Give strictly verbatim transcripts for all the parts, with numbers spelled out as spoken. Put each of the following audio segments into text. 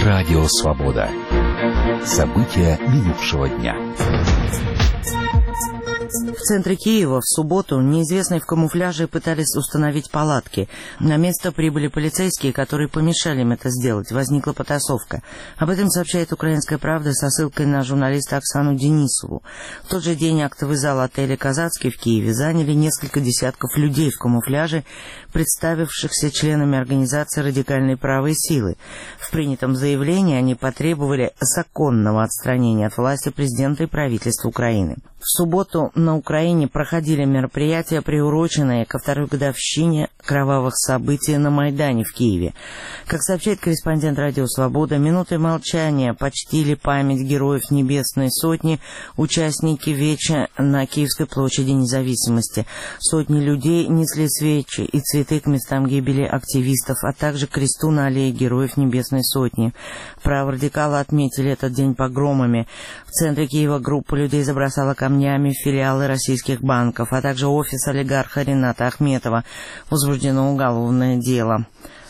Радио Свобода. События минувшего дня. В центре Киева в субботу неизвестные в камуфляже пытались установить палатки. На место прибыли полицейские, которые помешали им это сделать. Возникла потасовка. Об этом сообщает «Украинская правда» со ссылкой на журналиста Оксану Денисову. В тот же день актовый зал отеля «Казацкий» в Киеве заняли несколько десятков людей в камуфляже, представившихся членами организации «Радикальные правые силы». В принятом заявлении они потребовали законного отстранения от власти президента и правительства Украины. В субботу на Украине проходили мероприятия, приуроченные ко второй годовщине кровавых событий на Майдане в Киеве. Как сообщает корреспондент «Радио Свобода», минутой молчания почтили память героев Небесной Сотни участники веча на Киевской площади Независимости. Сотни людей несли свечи и цветы к местам гибели активистов, а также к кресту на аллее героев Небесной Сотни. Праворадикалы отметили этот день погромами. В центре Киева группа людей забросала камнями филиалы российских банков, а также офис олигарха Рената Ахметова. Возбуждено уголовное дело.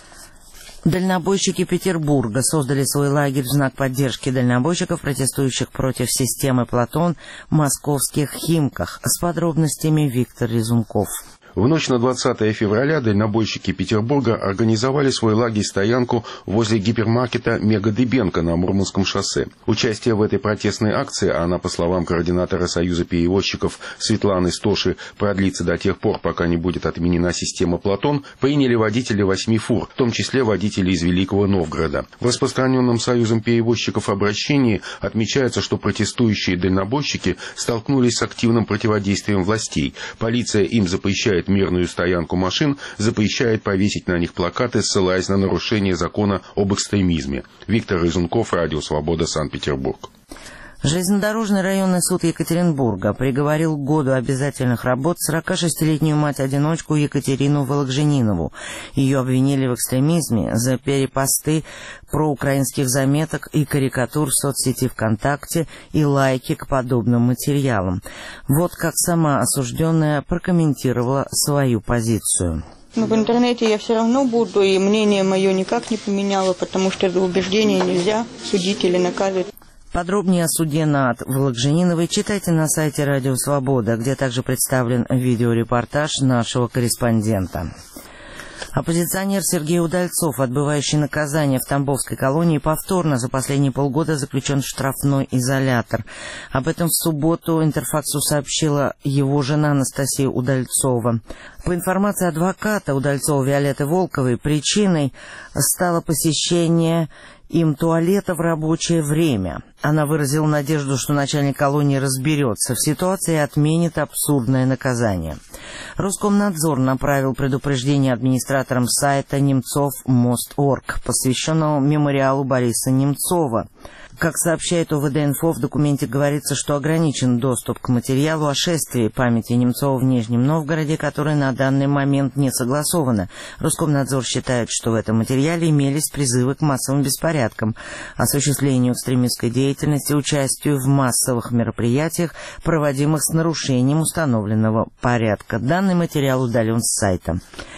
Дальнобойщики Петербурга создали свой лагерь в знак поддержки дальнобойщиков, протестующих против системы «Платон» в московских Химках. С подробностями Виктор Резунков. В ночь на двадцатое февраля дальнобойщики Петербурга организовали свой лагерь-стоянку возле гипермаркета «Мега-Дыбенко» на Мурманском шоссе. Участие в этой протестной акции, а она, по словам координатора Союза перевозчиков Светланы Стоши, продлится до тех пор, пока не будет отменена система «Платон», приняли водители восьми фур, в том числе водители из Великого Новгорода. В распространенном Союзом перевозчиков обращении отмечается, что протестующие дальнобойщики столкнулись с активным противодействием властей. Полиция им запрещает мирную стоянку машин, запрещает повесить на них плакаты, ссылаясь на нарушение закона об экстремизме. Виктор Резунков, Радио Свобода, Санкт-Петербург. Железнодорожный районный суд Екатеринбурга приговорил к году обязательных работ сорокашестилетнюю мать-одиночку Екатерину Вологженинову. Ее обвинили в экстремизме за перепосты проукраинских заметок и карикатур в соцсети ВКонтакте и лайки к подобным материалам. Вот как сама осужденная прокомментировала свою позицию. Но в интернете я все равно буду, и мнение мое никак не поменяло, потому что за убеждение нельзя судить или наказывать. Подробнее о суде над Вологжениновой читайте на сайте Радио Свобода, где также представлен видеорепортаж нашего корреспондента. Оппозиционер Сергей Удальцов, отбывающий наказание в Тамбовской колонии, повторно за последние полгода заключен в штрафной изолятор. Об этом в субботу Интерфаксу сообщила его жена Анастасия Удальцова. По информации адвоката Удальцова Виолетты Волковой, причиной стало посещение им туалета в рабочее время. Она выразила надежду, что начальник колонии разберется в ситуации и отменит абсурдное наказание. Роскомнадзор направил предупреждение администраторам сайта немцов мост точка орг, посвященного мемориалу Бориса Немцова. Как сообщает ОВД-инфо, в документе говорится, что ограничен доступ к материалу о шествии памяти Немцова в Нижнем Новгороде, которое на данный момент не согласовано. Роскомнадзор считает, что в этом материале имелись призывы к массовым беспорядкам, осуществлению экстремистской деятельности, участию в массовых мероприятиях, проводимых с нарушением установленного порядка. Данный материал удален с сайта.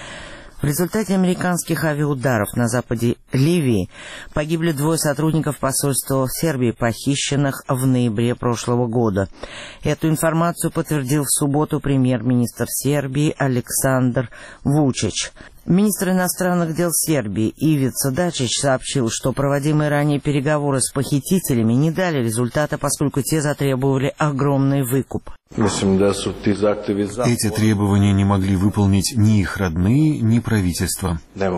В результате американских авиаударов на западе Ливии погибли двое сотрудников посольства в Сербии, похищенных в ноябре прошлого года. Эту информацию подтвердил в субботу премьер-министр Сербии Александр Вучич. Министр иностранных дел Сербии Ивица Дачич сообщил, что проводимые ранее переговоры с похитителями не дали результата, поскольку те затребовали огромный выкуп. Эти требования не могли выполнить ни их родные, ни правительство.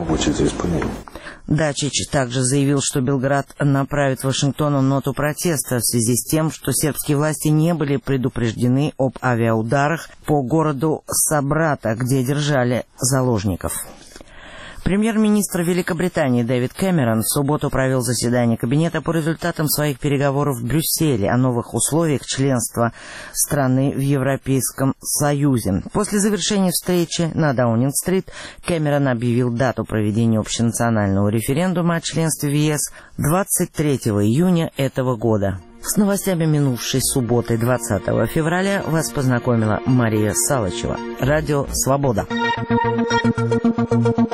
Дачич также заявил, что Белград направит Вашингтону ноту протеста в связи с тем, что сербские власти не были предупреждены об авиаударах по городу Сабрата, где держали заложников. Премьер-министр Великобритании Дэвид Кэмерон в субботу провел заседание кабинета по результатам своих переговоров в Брюсселе о новых условиях членства страны в Европейском Союзе. После завершения встречи на Даунинг-стрит Кэмерон объявил дату проведения общенационального референдума о членстве в ЕС двадцать третьего июня этого года. С новостями минувшей субботы двадцатого февраля вас познакомила Мария Салычева. Радио «Свобода».